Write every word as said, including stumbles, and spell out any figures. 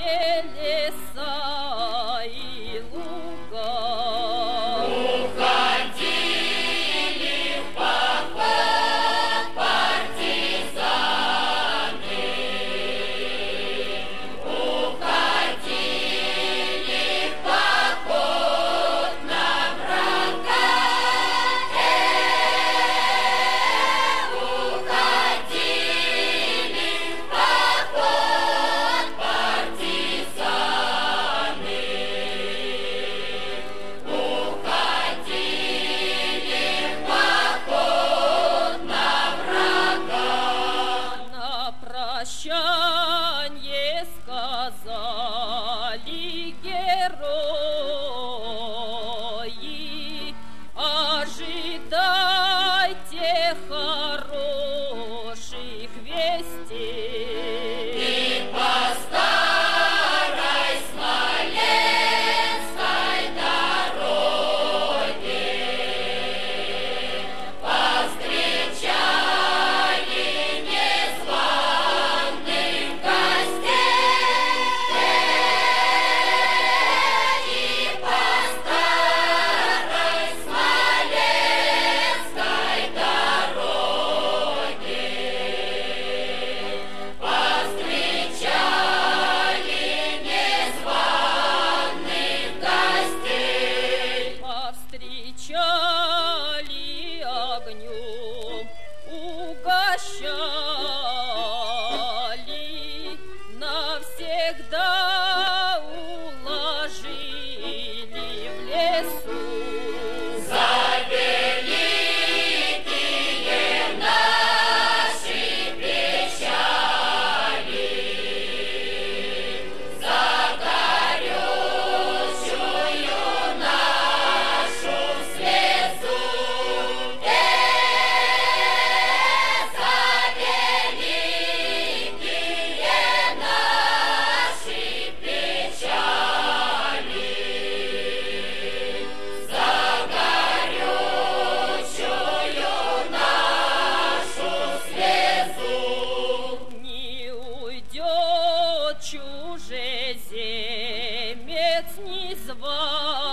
леса и луга. Уходили в поход партизаны, уходили в поход на врага, уходили в поход партизаны, уходили в поход на врага. На прощанье сказали герои: ожидайте хороших вестей. И по старой Смоленской дороге повстречали незваных гостей. И по старой Смоленской дороге повстречали незваных гостей. Повстречали огнем, угощали, навсегда уложили в лесу. За великие наши печали, за горючую нашу слезу, э, за великие наши печали, за горючую нашу слезу. Не уйдет чужеземец, не звал.